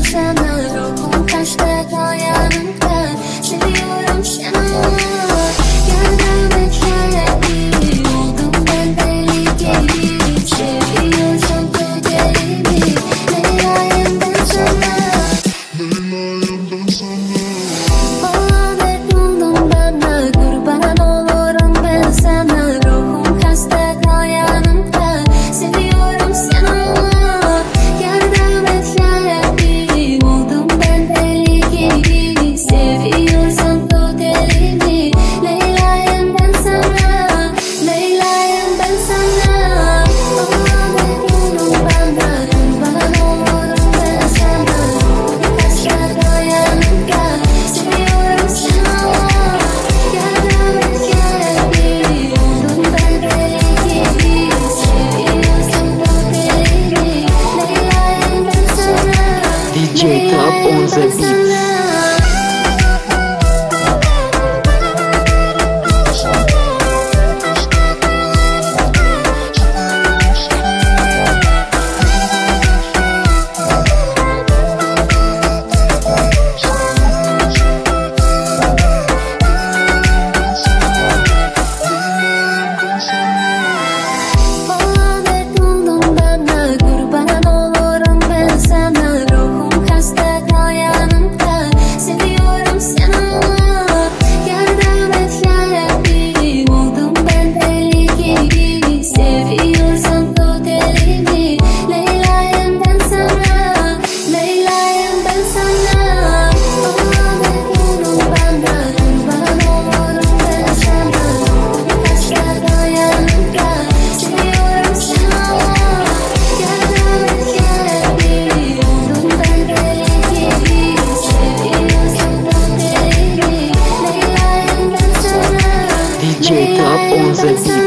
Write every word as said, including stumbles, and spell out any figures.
sana, ruhum kaçta kal yanımda. Seviyorum seni. Yardım et yarabbi, oldum ben deli gibi. Seviyorsan tut elimi, Leyla'yım ben sana. Leyla'yım ben sana. Olan et oldum bana, kurban olurum ben sana. Ruhum kaçta kal yanımda. Seviyorum seni. Yardım et yarabbi, oldum ben deli gibi. Seviyorsan tut elimi, Leyla'yım ben sana. Leyla'yım ben sana. Olan et oldum bana, kurban olurum ben sana. Ruhum kaçta kal yanımda. Seviyorum seni. Yardım et yarabbi, oldum ben deli gibi. Seviyorsan tut elimi, Leyla'yım ben sana. D J Top on the beat. Olan et oldum bana, kurban olurum ben sana. Ruhum kaçta kal yanımda. Seviyorum seni. Yardım et yarabbi, oldum ben deli gibi. Seviyorsan tut elimi, Leyla'yım ben sana. Leyla'yım ben sana. Olan et oldum bana, kurban olurum ben sana. Ruhum kaçta kal yanımda. Seviyorum seni. Yardım et yarabbi, oldum ben deli gibi. Seviyorsan tut elimi, Leyla'yım ben sana. D J Top on the beat.